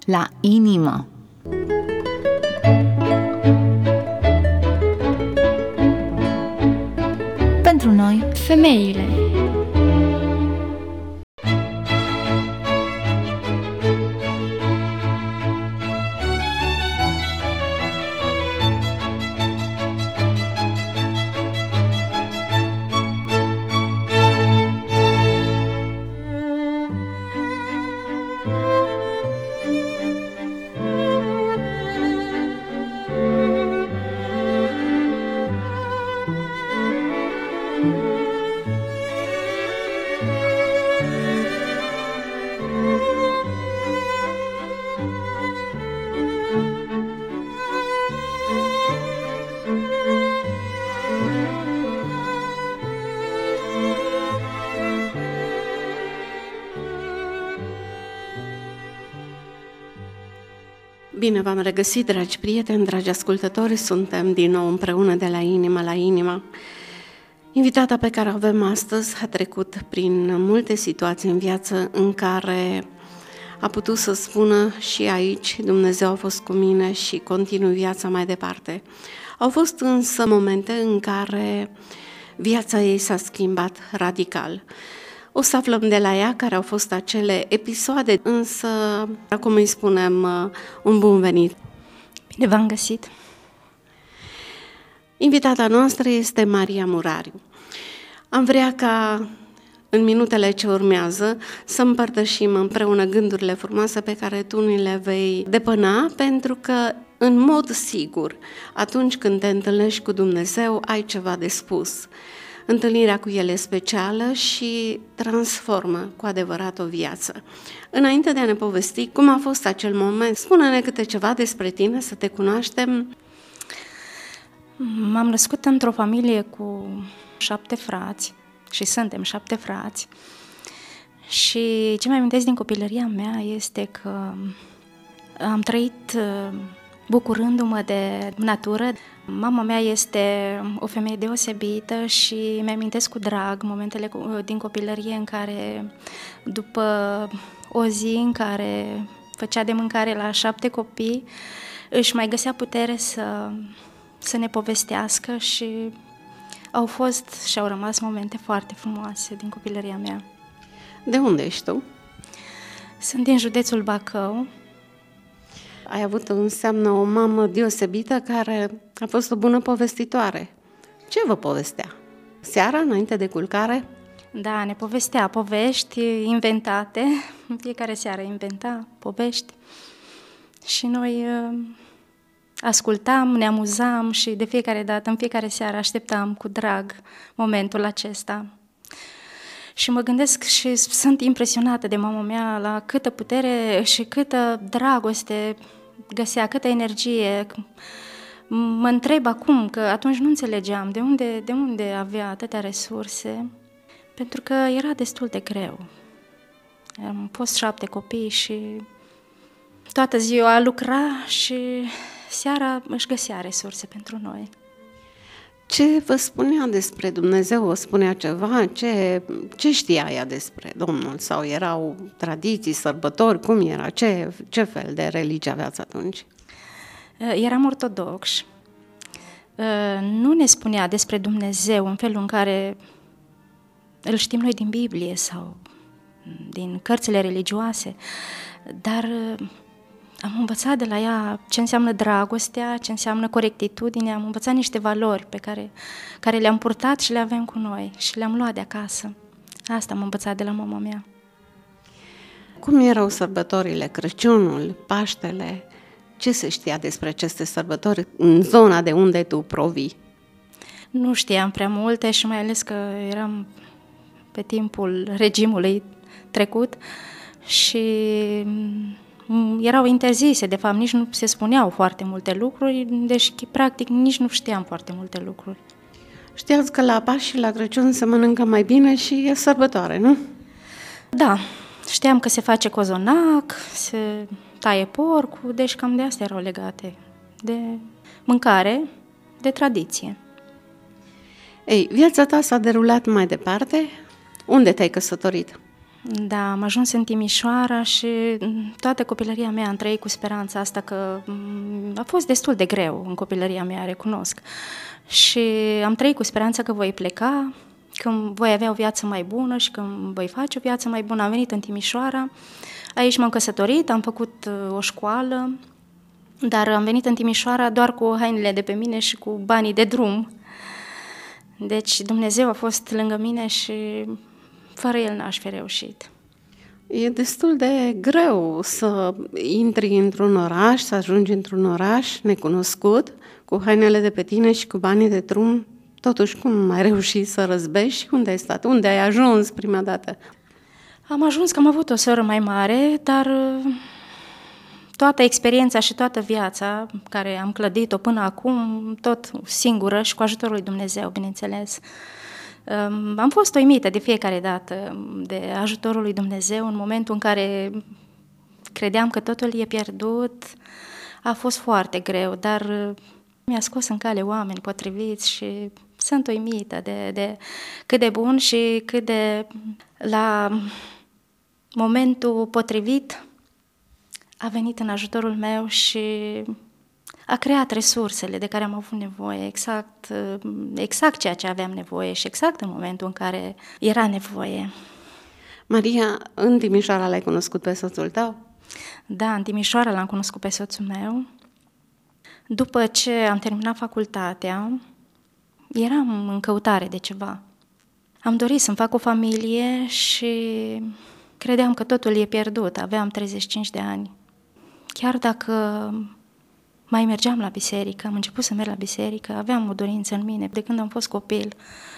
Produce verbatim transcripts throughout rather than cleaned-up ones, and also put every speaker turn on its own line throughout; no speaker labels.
la inimă. Pentru noi,
femeile.
Bine v-am regăsit, dragi prieteni, dragi ascultători, suntem din nou împreună de la inimă la inimă. Invitata pe care o avem astăzi a trecut prin multe situații în viață în care a putut să spună și aici Dumnezeu a fost cu mine și continui viața mai departe. Au fost însă momente în care viața ei s-a schimbat radical. O să aflăm de la ea care au fost acele episoade, însă acum îi spunem un bun venit.
Bine v-am găsit!
Invitata noastră este Maria Murariu. Am vrea ca în minutele ce urmează să împărtășim împreună gândurile frumoase pe care tu ni le vei depăna, pentru că în mod sigur, atunci când te întâlnești cu Dumnezeu, ai ceva de spus. Întâlnirea cu El e specială și transformă cu adevărat o viață. Înainte de a ne povesti cum a fost acel moment, spune-ne câte ceva despre tine, să te cunoaștem.
M-am născut într-o familie cu șapte frați și suntem șapte frați. Și ce mai amintesc din copilăria mea este că am trăit bucurându-mă de natură. Mama mea este o femeie deosebită și mi-amintesc cu drag momentele din copilărie în care, după o zi în care făcea de mâncare la șapte copii, își mai găsea putere să, să ne povestească și au fost și au rămas momente foarte frumoase din copilăria mea.
De unde ești tu?
Sunt din județul Bacău.
Ai avut, înseamnă, o mamă deosebită care a fost o bună povestitoare. Ce vă povestea? Seara, înainte de culcare?
Da, ne povestea povești inventate. În fiecare seară inventa povești. Și noi uh, ascultam, ne amuzam și de fiecare dată, în fiecare seară, așteptam cu drag momentul acesta. Și mă gândesc și sunt impresionată de mama mea la câtă putere și câtă dragoste găsea, câtă energie. Mă întreb acum, că atunci nu înțelegeam de unde, de unde avea atâtea resurse, pentru că era destul de greu. Am fost șapte copii și toată ziua lucra și seara își găsea resurse pentru noi.
Ce vă spunea despre Dumnezeu? Vă spunea ceva? Ce, ce știa ea despre Domnul? Sau erau tradiții, sărbători? Cum era? Ce, ce fel de religie aveați atunci?
Eram ortodoxi. Nu ne spunea despre Dumnezeu în felul în care îl știm noi din Biblie sau din cărțile religioase, dar am învățat de la ea ce înseamnă dragostea, ce înseamnă corectitudine, am învățat niște valori pe care, care le-am purtat și le avem cu noi și le-am luat de acasă. Asta am învățat de la mama mea.
Cum erau sărbătorile, Crăciunul, Paștele? Ce se știa despre aceste sărbători în zona de unde tu provii?
Nu știam prea multe și mai ales că eram pe timpul regimului trecut și erau interzise, de fapt, nici nu se spuneau foarte multe lucruri, deci, practic, nici nu știam foarte multe lucruri.
Știați că la Paști și la Crăciun se mănâncă mai bine și e sărbătoare, nu?
Da, știam că se face cozonac, se taie porcul, deci cam de astea erau legate, de mâncare, de tradiție.
Ei, viața ta s-a derulat mai departe? Unde te-ai căsătorit?
Da, am ajuns în Timișoara și toată copilăria mea am trăit cu speranța asta că a fost destul de greu în copilăria mea, recunosc. Și am trăit cu speranța că voi pleca, că voi avea o viață mai bună și că voi face o viață mai bună. Am venit în Timișoara, aici m-am căsătorit, am făcut o școală, dar am venit în Timișoara doar cu hainele de pe mine și cu banii de drum. Deci Dumnezeu a fost lângă mine și fără El n-aș fi reușit.
E destul de greu să intri într-un oraș, să ajungi într-un oraș necunoscut, cu hainele de pe tine și cu banii de drum. Totuși, cum ai reușit să răzbești? Unde ai stat? Unde ai ajuns prima dată?
Am ajuns că am avut o soră mai mare, dar toată experiența și toată viața care am clădit-o până acum, tot singură și cu ajutorul lui Dumnezeu, bineînțeles. Am fost uimită de fiecare dată de ajutorul lui Dumnezeu în momentul în care credeam că totul e pierdut. A fost foarte greu, dar mi-a scos în cale oameni potriviți și sunt uimită de, de cât de bun și cât de la momentul potrivit a venit în ajutorul meu și a creat resursele de care am avut nevoie, exact, exact ceea ce aveam nevoie și exact în momentul în care era nevoie.
Maria, în Timișoara l-ai cunoscut pe soțul tău?
Da, în Timișoara l-am cunoscut pe soțul meu. După ce am terminat facultatea, eram în căutare de ceva. Am dorit să-mi fac o familie și credeam că totul e pierdut. Aveam treizeci și cinci de ani. Chiar dacă mai mergeam la biserică, am început să merg la biserică, aveam o dorință în mine de când am fost copil.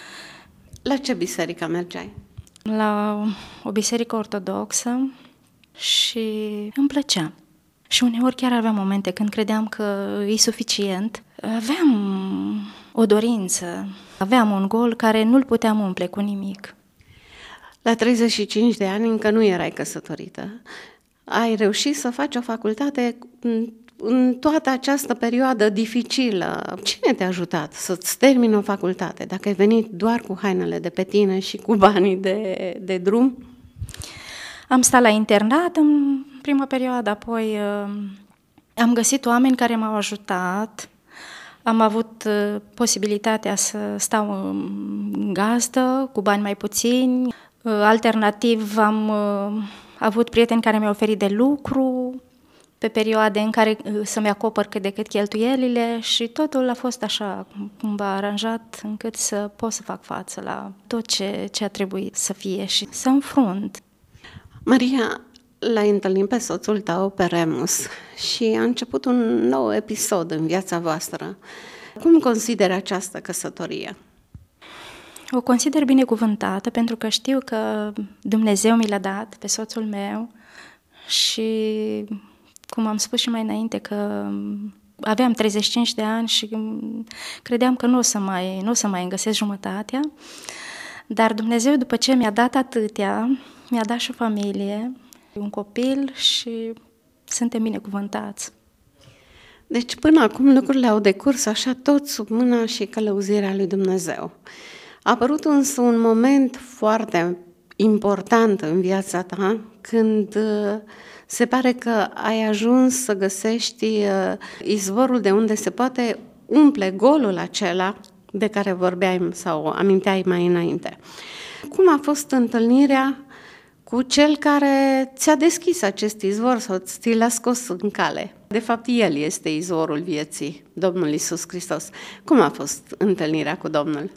La ce biserică mergeai?
La o biserică ortodoxă și îmi plăcea. Și uneori chiar aveam momente când credeam că e suficient. Aveam o dorință, aveam un gol care nu-l puteam umple cu nimic.
La treizeci și cinci de ani încă nu erai căsătorită. Ai reușit să faci o facultate în toată această perioadă dificilă. Cine te-a ajutat să-ți termini o facultate, dacă ai venit doar cu hainele de pe tine și cu banii de, de drum?
Am stat la internat în prima perioadă, apoi uh, am găsit oameni care m-au ajutat. Am avut uh, posibilitatea să stau în gazdă cu bani mai puțini. Uh, alternativ am uh, avut prieteni care mi-au oferit de lucru pe perioade în care uh, să-mi acopăr cât de cât cheltuielile și totul a fost așa cumva aranjat încât să pot să fac față la tot ce, ce a trebuit să fie și să înfrunt.
Maria, l-ai întâlnit pe soțul tău, pe Remus, și a început un nou episod în viața voastră. Cum consideri această căsătorie?
O consider binecuvântată pentru că știu că Dumnezeu mi l-a dat pe soțul meu și, cum am spus și mai înainte, că aveam treizeci și cinci de ani și credeam că nu o să mai, nu o să mai îmi găsesc jumătatea, dar Dumnezeu, după ce mi-a dat atâtea, mi-a dat și o familie, un copil și suntem binecuvântați.
Deci până acum lucrurile au decurs așa tot sub mâna și călăuzirea lui Dumnezeu. A apărut însă un moment foarte important în viața ta când se pare că ai ajuns să găsești izvorul de unde se poate umple golul acela de care vorbeai sau aminteai mai înainte. Cum a fost întâlnirea cu cel care ți-a deschis acest izvor sau ți l-a scos în cale? De fapt, El este izvorul vieții, Domnul Iisus Hristos. Cum a fost întâlnirea cu Domnul?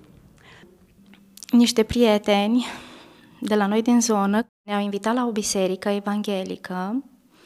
Niște prieteni de la noi din zonă ne-au invitat la o biserică evanghelică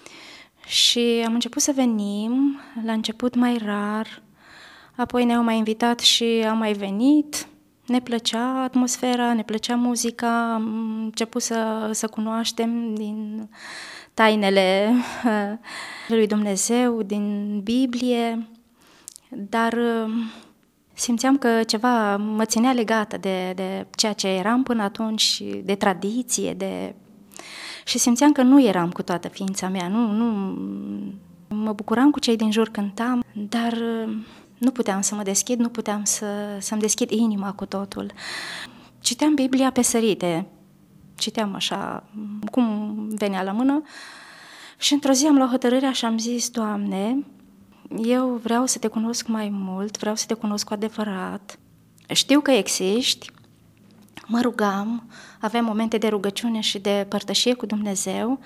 și am început să venim, la început mai rar, apoi ne-au mai invitat și am mai venit. Ne plăcea atmosfera, ne plăcea muzica, am început să, să cunoaștem din tainele lui Dumnezeu, din Biblie, dar simțeam că ceva mă ținea legată de, de ceea ce eram până atunci, de tradiție, de... și simțeam că nu eram cu toată ființa mea, nu, nu... mă bucuram cu cei din jur, cântam, dar nu puteam să mă deschid, nu puteam să, să-mi deschid inima cu totul. Citeam Biblia pe sărite, citeam așa cum venea la mână și într-o zi am luat hotărârea și am zis: Doamne, eu vreau să te cunosc mai mult, vreau să te cunosc cu adevărat, știu că existi, mă rugam, aveam momente de rugăciune și de părtășie cu Dumnezeu,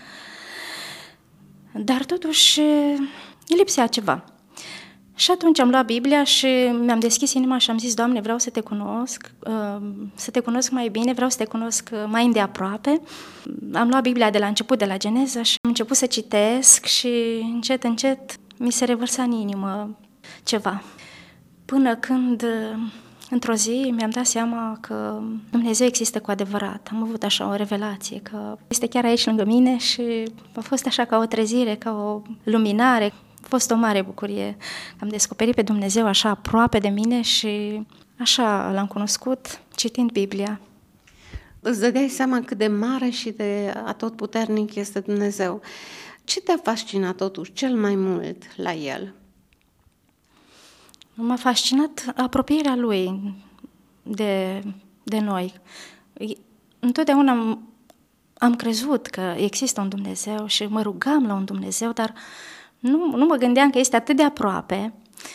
dar totuși îi lipsea ceva. Și atunci am luat Biblia și mi-am deschis inima și am zis: Doamne, vreau să te cunosc, să te cunosc mai bine, vreau să te cunosc mai îndeaproape. Am luat Biblia de la început, de la Geneza, și am început să citesc și încet, încet mi se revărsa în inimă ceva. Până când, într-o zi, mi-am dat seama că Dumnezeu există cu adevărat. Am avut așa o revelație, că este chiar aici lângă mine și a fost așa ca o trezire, ca o luminare. A fost o mare bucurie. Am descoperit pe Dumnezeu așa aproape de mine și așa l-am cunoscut citind Biblia.
Îți dădeai seama cât de mare și de atotputernic este Dumnezeu. Ce te-a fascinat totuși cel mai mult la El?
M-a fascinat apropierea Lui de, de noi. Întotdeauna am, am crezut că există un Dumnezeu și mă rugam la un Dumnezeu, dar nu, nu mă gândeam că este atât de aproape.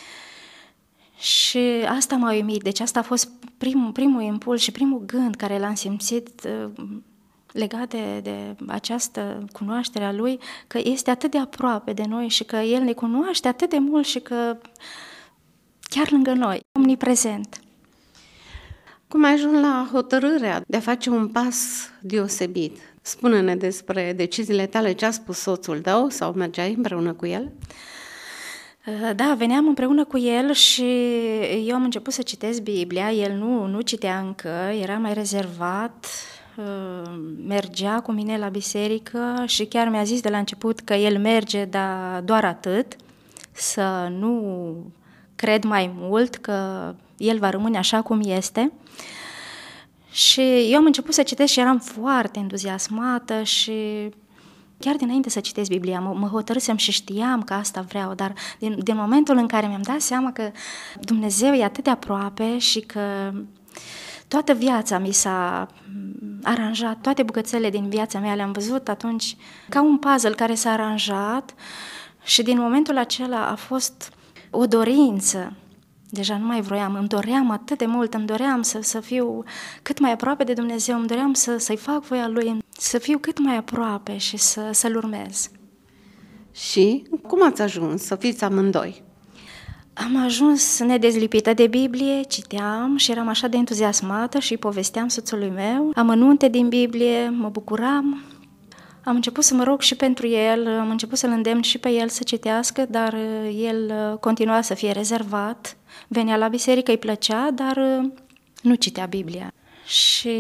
Și asta m-a uimit. Deci asta a fost primul, primul impuls și primul gând care l-am simțit legat de, de această cunoaștere a Lui, că este atât de aproape de noi și că El ne cunoaște atât de mult și că chiar lângă noi, omniprezent.
Cum ai ajuns la hotărârea de a face un pas deosebit? Spune-ne despre deciziile tale, ce a spus soțul tău sau mergeai împreună cu el?
Da, veneam împreună cu el și eu am început să citesc Biblia, el nu, nu citea încă, era mai rezervat, mergea cu mine la biserică și chiar mi-a zis de la început că el merge, dar doar atât, să nu cred mai mult, că el va rămâne așa cum este. Și eu am început să citesc și eram foarte entuziasmată și chiar dinainte să citesc Biblia, mă, mă hotărâsem și știam că asta vreau, dar din, din momentul în care mi-am dat seama că Dumnezeu e atât de aproape și că toată viața mi s-a aranjat, toate bucățele din viața mea le-am văzut atunci ca un puzzle care s-a aranjat și din momentul acela a fost o dorință. Deja nu mai vroiam, îmi doream atât de mult, îmi doream să, să fiu cât mai aproape de Dumnezeu, îmi doream să, să-i fac voia Lui, să fiu cât mai aproape și să, să-L urmez.
Și cum ați ajuns să fiți amândoi?
Am ajuns nedezlipită de Biblie, citeam și eram așa de entuziasmată și povesteam soțului meu amănunte din Biblie, mă bucuram. Am început să mă rog și pentru el, am început să-l îndemn și pe el să citească, dar el continua să fie rezervat. Venea la biserică, îi plăcea, dar nu citea Biblia. Și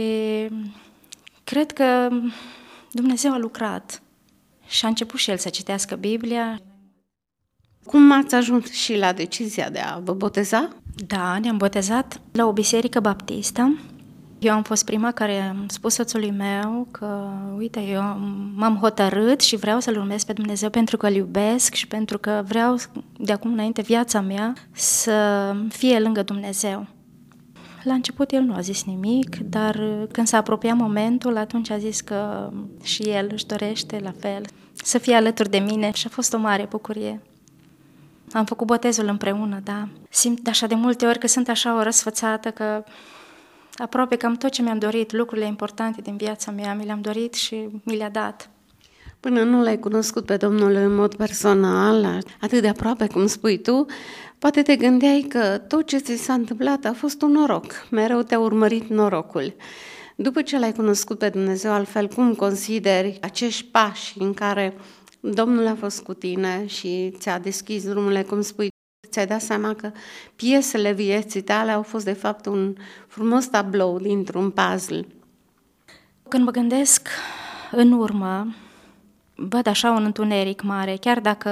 cred că Dumnezeu a lucrat și a început și el să citească Biblia.
Cum ați ajuns și la decizia de a vă boteza?
Da, ne-am botezat la o biserică baptistă. Eu am fost prima care am spus soțului meu că, uite, eu m-am hotărât și vreau să-L urmez pe Dumnezeu pentru că Îl iubesc și pentru că vreau de acum înainte viața mea să fie lângă Dumnezeu. La început el nu a zis nimic, dar când s-a apropiat momentul, atunci a zis că și el își dorește la fel să fie alături de mine și a fost o mare bucurie. Am făcut botezul împreună, da. Simt așa de multe ori că sunt așa o răsfățată, că aproape cam tot ce mi-am dorit, lucrurile importante din viața mea, mi le-am dorit și mi le-a dat.
Până nu l-ai cunoscut pe Domnul în mod personal, atât de aproape cum spui tu, poate te gândeai că tot ce ți s-a întâmplat a fost un noroc, mereu te-a urmărit norocul. După ce l-ai cunoscut pe Dumnezeu, altfel, cum consideri acești pași în care Domnul a fost cu tine și ți-a deschis drumurile, cum spui, ți-ai dat seama că piesele vieții tale au fost de fapt un frumos tablou dintr-un puzzle?
Când mă gândesc în urmă, văd așa un întuneric mare, chiar dacă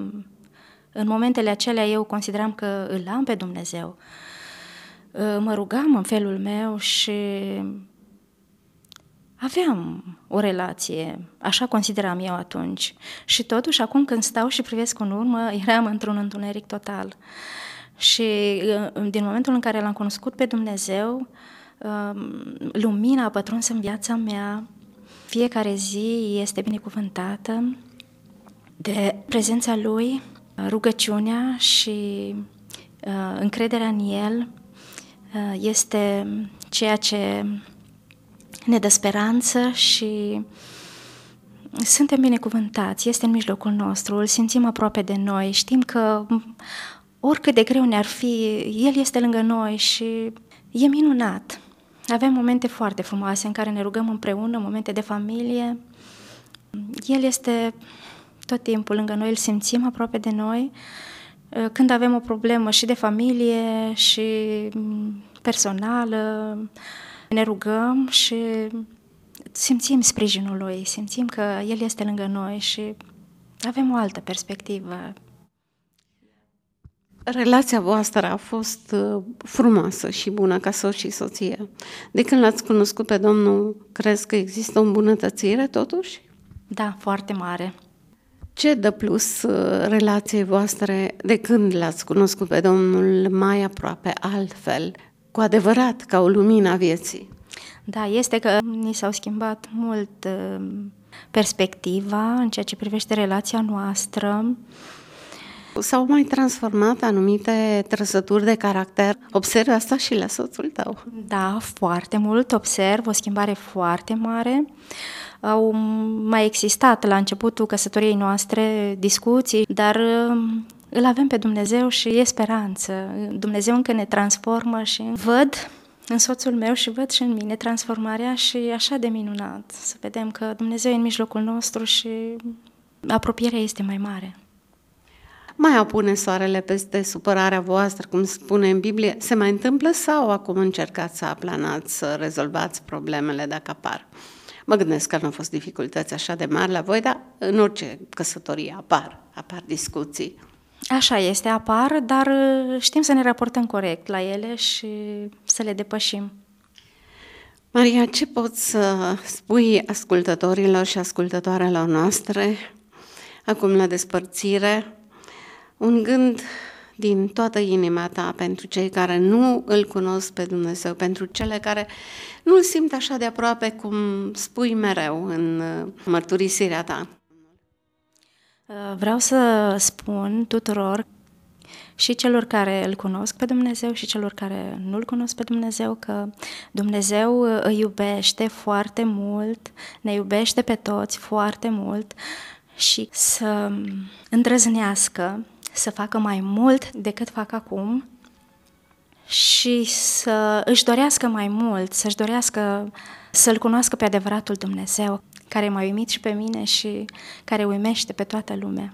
în momentele acelea eu consideram că îl am pe Dumnezeu. Mă rugam în felul meu și aveam o relație, așa consideram eu atunci. Și totuși, acum când stau și privesc în urmă, eram într-un întuneric total. Și din momentul în care l-am cunoscut pe Dumnezeu, lumina a pătruns în viața mea, fiecare zi este binecuvântată de prezența Lui, rugăciunea și uh, încrederea în El uh, este ceea ce ne dă speranță și suntem binecuvântați, este în mijlocul nostru, îl simțim aproape de noi, știm că oricât de greu ne-ar fi, El este lângă noi și e minunat. Avem momente foarte frumoase în care ne rugăm împreună, momente de familie. El este tot timpul lângă noi, îl simțim aproape de noi. Când avem o problemă și de familie și personală, ne rugăm și simțim sprijinul Lui, simțim că El este lângă noi și avem o altă perspectivă.
Relația voastră a fost frumoasă și bună ca soț și soție. De când l-ați cunoscut pe Domnul, crezi că există o îmbunătățire totuși?
Da, foarte mare.
Ce dă plus relației voastre de când l-ați cunoscut pe Domnul mai aproape, altfel, cu adevărat, ca o lumină a vieții?
Da, este că ni s-au schimbat mult perspectiva în ceea ce privește relația noastră.
S-au mai transformat anumite trăsături de caracter. Observi asta și la soțul tău?
Da, foarte mult. Observ o schimbare foarte mare. Au mai existat la începutul căsătoriei noastre discuții, dar îl avem pe Dumnezeu și e speranță. Dumnezeu încă ne transformă și văd în soțul meu și văd și în mine transformarea și e așa de minunat să vedem că Dumnezeu e în mijlocul nostru și apropierea este mai mare.
Mai apune soarele peste supărarea voastră, cum spune în Biblie, se mai întâmplă sau acum încercați să aplanați, să rezolvați problemele dacă apar? Mă gândesc că nu au fost dificultăți așa de mari la voi, dar în orice căsătorie apar, apar discuții.
Așa este, apar, dar știm să ne raportăm corect la ele și să le depășim.
Maria, ce poți să spui ascultătorilor și ascultătoarelor noastre acum la despărțire? Un gând din toată inima ta pentru cei care nu îl cunosc pe Dumnezeu, pentru cele care nu îl simt așa de aproape cum spui mereu în mărturisirea ta.
Vreau să spun tuturor, și celor care îl cunosc pe Dumnezeu și celor care nu îl cunosc pe Dumnezeu, că Dumnezeu îi iubește foarte mult, ne iubește pe toți foarte mult și să îndrăznească să facă mai mult decât fac acum și să își dorească mai mult, să-și dorească să-L cunoască pe adevăratul Dumnezeu, care m-a uimit și pe mine și care uimește pe toată lumea.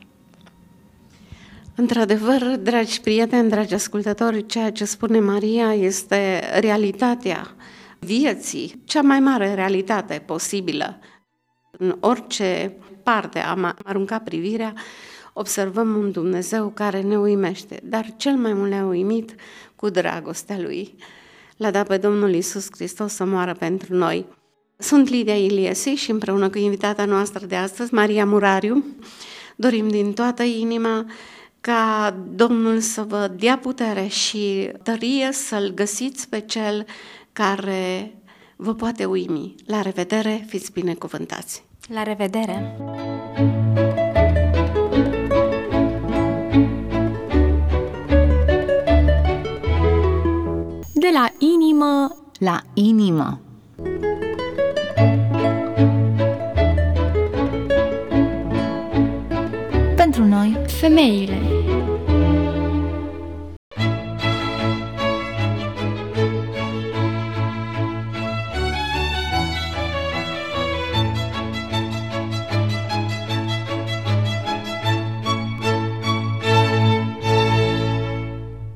Într-adevăr, dragi prieteni, dragi ascultători, ceea ce spune Maria este realitatea vieții, cea mai mare realitate posibilă. În orice parte am aruncat privirea, observăm un Dumnezeu care ne uimește, dar cel mai mult ne-a uimit cu dragostea Lui. L-a dat pe Domnul Iisus Hristos să moară pentru noi. Sunt Lidia Iliesi și împreună cu invitata noastră de astăzi, Maria Murariu, dorim din toată inima ca Domnul să vă dea putere și tărie să-L găsiți pe Cel care vă poate uimi. La revedere, fiți binecuvântați!
La revedere!
De la inimă la inimă. Pentru noi,
femeile.